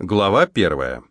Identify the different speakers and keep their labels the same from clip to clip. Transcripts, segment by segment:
Speaker 1: Глава 1.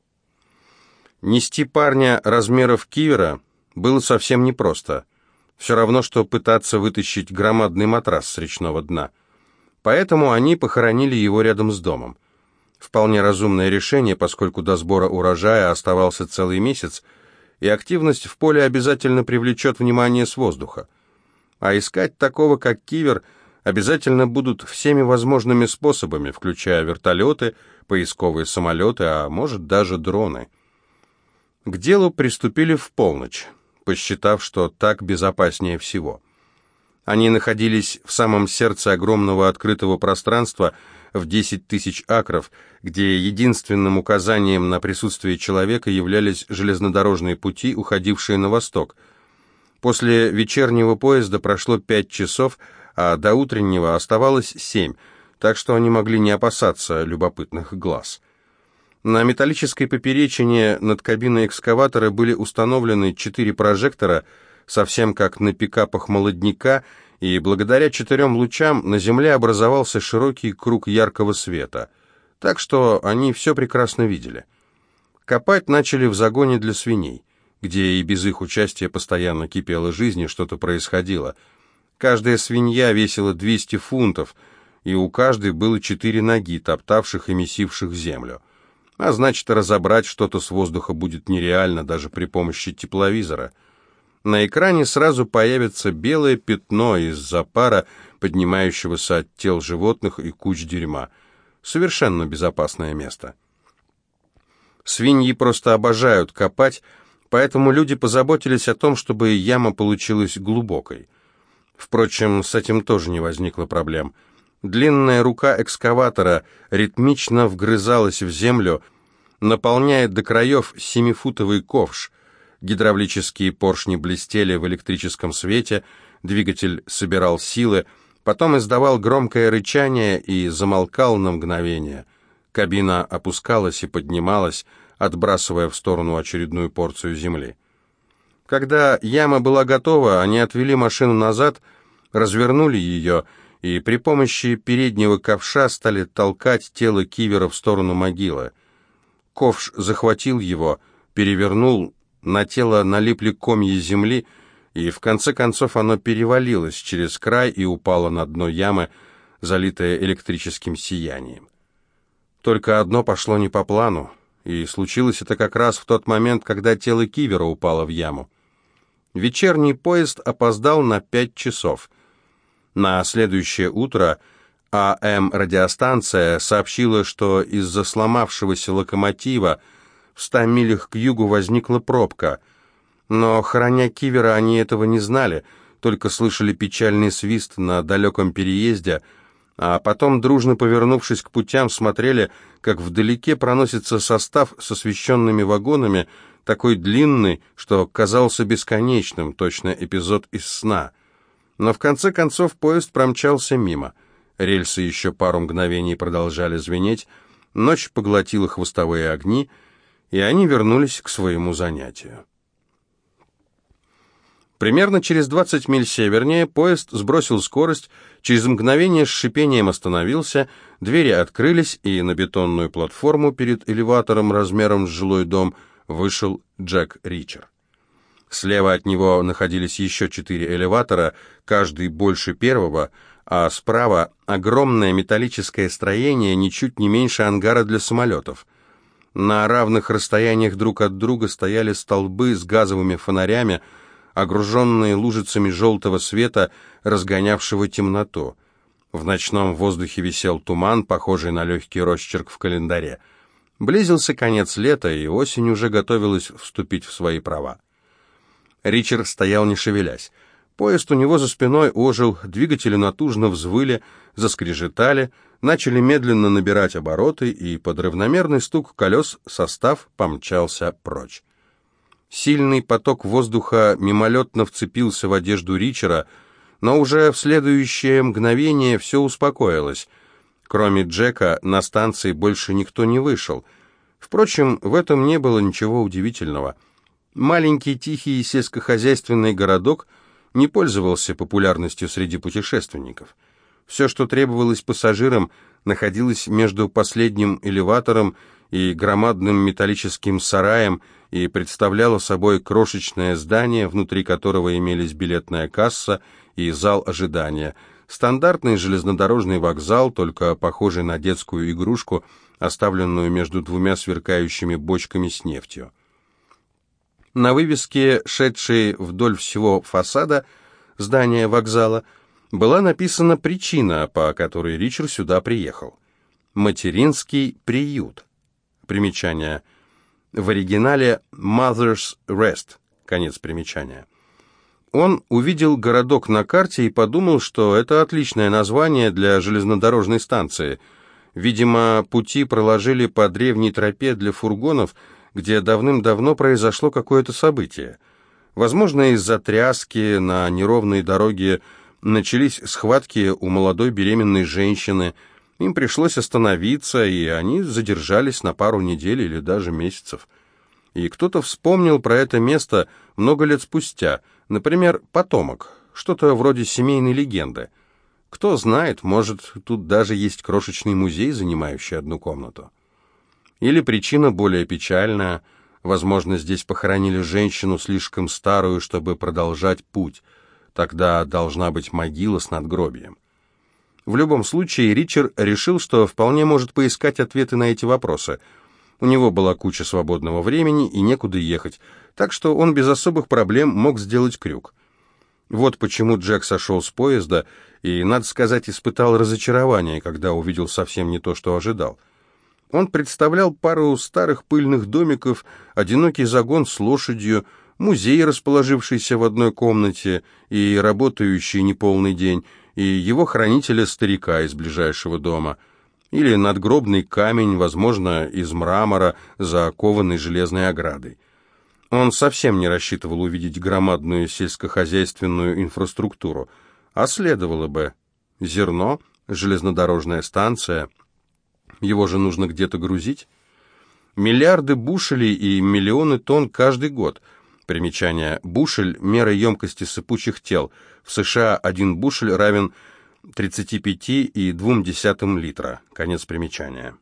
Speaker 1: Нести парня размеров кивера было совсем непросто. Все равно, что пытаться вытащить громадный матрас с речного дна. Поэтому они похоронили его рядом с домом. Вполне разумное решение, поскольку до сбора урожая оставался целый месяц, и активность в поле обязательно привлечет внимание с воздуха. А искать такого, как кивер, обязательно будут всеми возможными способами, включая вертолеты, поисковые самолеты, а может даже дроны. К делу приступили в полночь, посчитав, что так безопаснее всего. Они находились в самом сердце огромного открытого пространства в 10 тысяч акров, где единственным указанием на присутствие человека являлись железнодорожные пути, уходившие на восток. После вечернего поезда прошло 5 часов, а до утреннего оставалось 7, так что они могли не опасаться любопытных глаз. На металлической поперечине над кабиной экскаватора были установлены 4 прожектора, совсем как на пикапах молодняка, и благодаря 4 лучам на земле образовался широкий круг яркого света, так что они все прекрасно видели. Копать начали в загоне для свиней, где и без их участия постоянно кипела жизнь и что-то происходило. Каждая свинья весила 200 фунтов, и у каждой было 4 ноги, топтавших и месивших землю. А значит, разобрать что-то с воздуха будет нереально даже при помощи тепловизора. На экране сразу появится белое пятно из-за пара, поднимающегося от тел животных и куч дерьма. Совершенно безопасное место. Свиньи просто обожают копать, поэтому люди позаботились о том, чтобы яма получилась глубокой. Впрочем, с этим тоже не возникло проблем. Длинная рука экскаватора ритмично вгрызалась в землю, наполняя до краев 7-футовый ковш. Гидравлические поршни блестели в электрическом свете, двигатель собирал силы, потом издавал громкое рычание и замолкал на мгновение. Кабина опускалась и поднималась, отбрасывая в сторону очередную порцию земли. Когда яма была готова, они отвели машину назад, развернули ее и при помощи переднего ковша стали толкать тело кивера в сторону могилы. Ковш захватил его, перевернул, на тело налипли комья земли, и в конце концов оно перевалилось через край и упало на дно ямы, залитое электрическим сиянием. Только одно пошло не по плану, и случилось это как раз в тот момент, когда тело кивера упало в яму. Вечерний поезд опоздал на 5 часов. На следующее утро АМ-радиостанция сообщила, что из-за сломавшегося локомотива в 100 милях к югу возникла пробка. Но, храня кивера, они этого не знали, только слышали печальный свист на далеком переезде, а потом, дружно повернувшись к путям, смотрели, как вдалеке проносится состав с освещенными вагонами, такой длинный, что казался бесконечным, точно эпизод из сна. Но в конце концов поезд промчался мимо. Рельсы еще пару мгновений продолжали звенеть, ночь поглотила хвостовые огни, и они вернулись к своему занятию. Примерно через 20 миль севернее поезд сбросил скорость, через мгновение с шипением остановился, двери открылись, и на бетонную платформу перед элеватором размером с жилой дом вышел Джек Ричер. Слева от него находились еще 4 элеватора, каждый больше первого, а справа огромное металлическое строение, ничуть не меньше ангара для самолетов. На равных расстояниях друг от друга стояли столбы с газовыми фонарями, огруженные лужицами желтого света, разгонявшего темноту. В ночном воздухе висел туман, похожий на легкий росчерк в календаре. Близился конец лета, и осень уже готовилась вступить в свои права. Ричард стоял не шевелясь. Поезд у него за спиной ожил, двигатели натужно взвыли, заскрежетали, начали медленно набирать обороты, и под равномерный стук колес состав помчался прочь. Сильный поток воздуха мимолетно вцепился в одежду Ричера, но уже в следующее мгновение все успокоилось. Кроме Джека, на станции больше никто не вышел. Впрочем, в этом не было ничего удивительного. Маленький тихий сельскохозяйственный городок не пользовался популярностью среди путешественников. Все, что требовалось пассажирам, находилось между последним элеватором и громадным металлическим сараем и представляло собой крошечное здание, внутри которого имелись билетная касса и зал ожидания. Стандартный железнодорожный вокзал, только похожий на детскую игрушку, оставленную между двумя сверкающими бочками с нефтью. На вывеске, шедшей вдоль всего фасада здания вокзала, была написана причина, по которой Ричард сюда приехал. «Материнский приют». Примечание. В оригинале «Mother's Rest». Конец примечания. Он увидел городок на карте и подумал, что это отличное название для железнодорожной станции. Видимо, пути проложили по древней тропе для фургонов, где давным-давно произошло какое-то событие. Возможно, из-за тряски на неровной дороге начались схватки у молодой беременной женщины. Им пришлось остановиться, и они задержались на пару недель или даже месяцев. И кто-то вспомнил про это место много лет спустя, например, потомок, что-то вроде семейной легенды. Кто знает, может, тут даже есть крошечный музей, занимающий одну комнату. Или причина более печальная. Возможно, здесь похоронили женщину слишком старую, чтобы продолжать путь. Тогда должна быть могила с надгробием. В любом случае, Ричард решил, что вполне может поискать ответы на эти вопросы. У него была куча свободного времени и некуда ехать, так что он без особых проблем мог сделать крюк. Вот почему Джек сошел с поезда и, надо сказать, испытал разочарование, когда увидел совсем не то, что ожидал. Он представлял пару старых пыльных домиков, одинокий загон с лошадью, музей, расположившийся в одной комнате и работающий неполный день, и его хранителя-старика из ближайшего дома, или надгробный камень, возможно, из мрамора, за кованой железной оградой. Он совсем не рассчитывал увидеть громадную сельскохозяйственную инфраструктуру, а следовало бы. Зерно, железнодорожная станция, его же нужно где-то грузить. Миллиарды бушелей и миллионы тонн каждый год. Примечание. Бушель – мера емкости сыпучих тел. В США 1 бушель равен 35,2 литра. Конец примечания.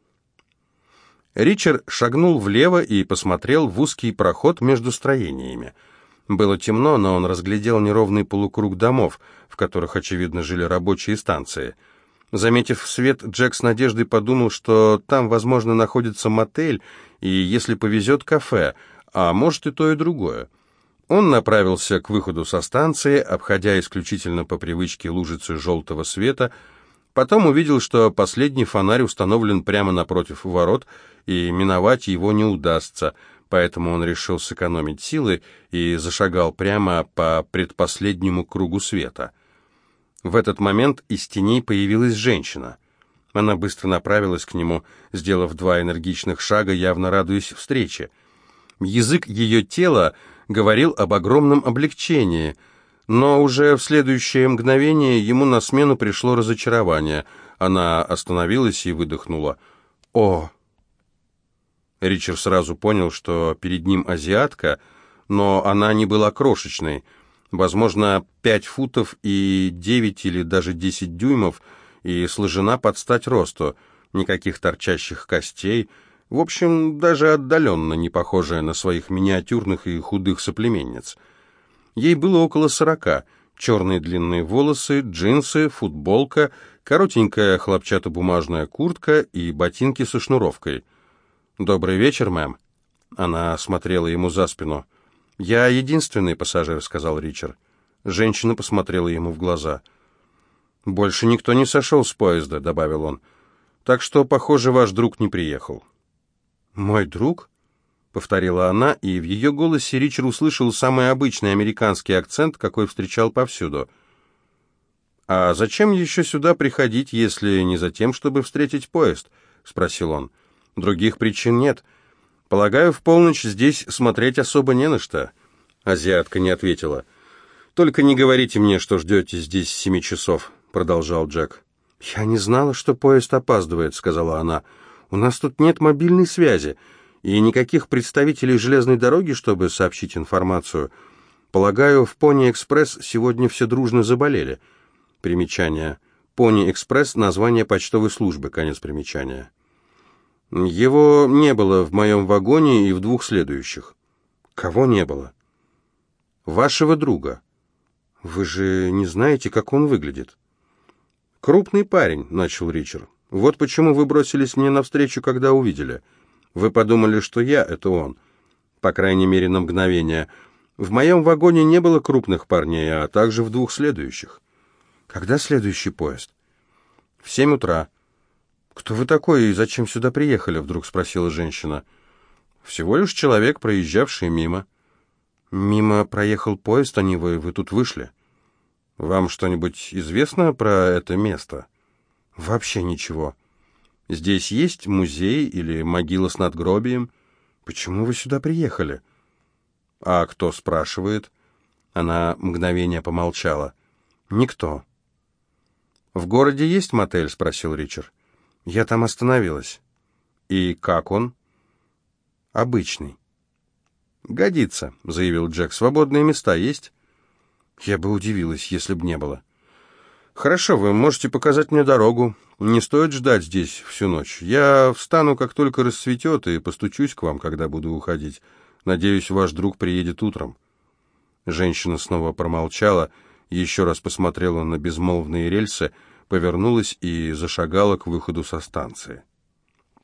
Speaker 1: Ричард шагнул влево и посмотрел в узкий проход между строениями. Было темно, но он разглядел неровный полукруг домов, в которых, очевидно, жили рабочие станции. Заметив свет, Джек с надеждой подумал, что там, возможно, находится мотель и, если повезет, кафе, а может и то, и другое. Он направился к выходу со станции, обходя исключительно по привычке лужицы желтого света, потом увидел, что последний фонарь установлен прямо напротив ворот, и миновать его не удастся, поэтому он решил сэкономить силы и зашагал прямо по предпоследнему кругу света. В этот момент из теней появилась женщина. Она быстро направилась к нему, сделав 2 энергичных шага, явно радуясь встрече. Язык ее тела говорил об огромном облегчении, но уже в следующее мгновение ему на смену пришло разочарование. Она остановилась и выдохнула. «О!» Ричард сразу понял, что перед ним азиатка, но она не была крошечной. Возможно, 5 футов и 9 или даже 10 дюймов, и сложена под стать росту. Никаких торчащих костей. В общем, даже отдаленно не похожая на своих миниатюрных и худых соплеменниц. Ей было около 40. Черные длинные волосы, джинсы, футболка, коротенькая хлопчатобумажная куртка и ботинки со шнуровкой. «Добрый вечер, мэм». Она смотрела ему за спину. «Я единственный пассажир», — сказал Ричард. Женщина посмотрела ему в глаза. «Больше никто не сошел с поезда», — добавил он. «Так что, похоже, ваш друг не приехал». «Мой друг?» — повторила она, и в ее голосе Ричард услышал самый обычный американский акцент, какой встречал повсюду. «А зачем еще сюда приходить, если не за тем, чтобы встретить поезд?» — спросил он. «Других причин нет. Полагаю, в полночь здесь смотреть особо не на что». Азиатка не ответила. «Только не говорите мне, что ждете здесь 7 часов», — продолжал Джек. «Я не знала, что поезд опаздывает», — сказала она. «У нас тут нет мобильной связи и никаких представителей железной дороги, чтобы сообщить информацию. Полагаю, в Пони-экспресс сегодня все дружно заболели». Примечание. Пони-экспресс — название почтовой службы. Конец примечания. Его не было в моем вагоне и в двух следующих. Кого не было? Вашего друга. Вы же не знаете, как он выглядит? Крупный парень, начал Ричард. Вот почему вы бросились мне навстречу, когда увидели. Вы подумали, что я — это он. По крайней мере, на мгновение. В моем вагоне не было крупных парней, а также в двух следующих. Когда следующий поезд? В 7 утра. Кто вы такой и зачем сюда приехали? Вдруг спросила женщина. Всего лишь человек, проезжавший мимо. Мимо проехал поезд, а не вы. Вы тут вышли. Вам что-нибудь известно про это место? Вообще ничего. Здесь есть музей или могила с надгробием? Почему вы сюда приехали? А кто спрашивает? Она мгновение помолчала. Никто. В городе есть мотель? Спросил Ричард. Я там остановилась. И как он? Обычный. Годится, заявил Джек. Свободные места есть? Я бы удивилась, если б не было. Хорошо, вы можете показать мне дорогу. Не стоит ждать здесь всю ночь. Я встану, как только рассветет, и постучусь к вам, когда буду уходить. Надеюсь, ваш друг приедет утром. Женщина снова промолчала, еще раз посмотрела на безмолвные рельсы, повернулась и зашагала к выходу со станции.